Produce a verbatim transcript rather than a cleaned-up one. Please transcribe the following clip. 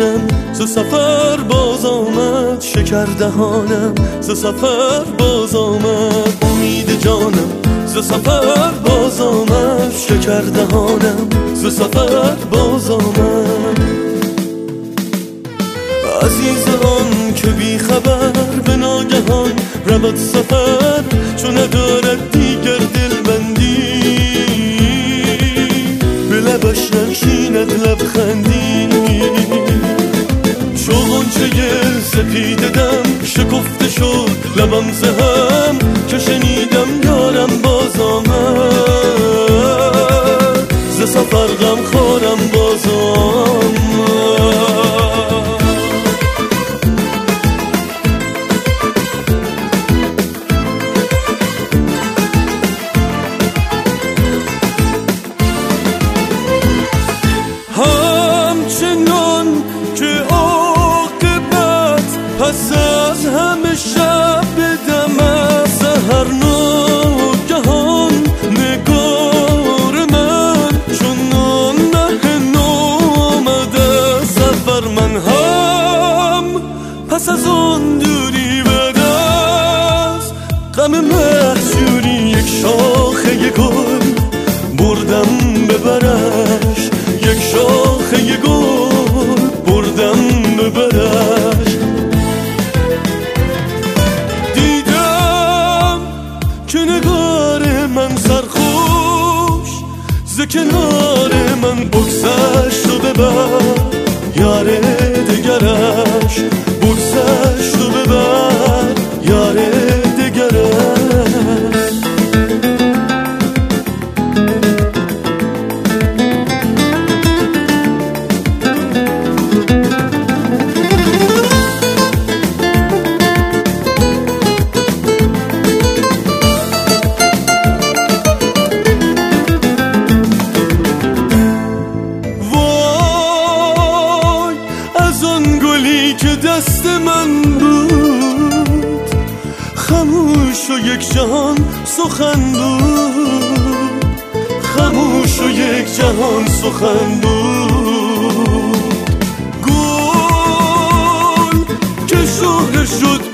جانم ز سفر باز آمد، شکر دهانم ز سفر باز آمد. امید جانم ز سفر باز آمد، شکر دهانم ز سفر باز آمد. عزیز آن که بی خبر به ناگهان رود سفر، چون ندارد دیگر دلبندی، به لبش ننشیند لبخندی. چو غنچه سپیده دم شکفته شد لبم ز هم، که شنیدم یارم باز آمد، ز سفر غم خورم باز آمد. همچنان که عاقبت پس از همه شب بدم از سحر ناگهان، نگار من چون نه نامده سفر. من هم پس از آن دوری بعد از غم محجوری، یک شاخه گل بردم ببرش، یک شاخه گل بردم ببرش. دیدم که نگار من سرخوش ز کنار من بگذشت و ببر یار دگرش، بگذشت و ببر یار دگرش. که دست من بود خاموش و یک جهان سخن بود، خاموش و یک جهان سخن بود. گل که شهره شد